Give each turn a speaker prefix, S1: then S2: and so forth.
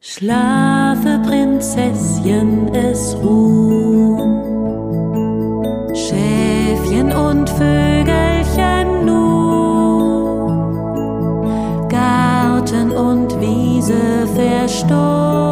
S1: Schlafe, Prinzesschen, es ruht, Schäfchen und Vögelchen nun, Garten und Wiese verstohlen,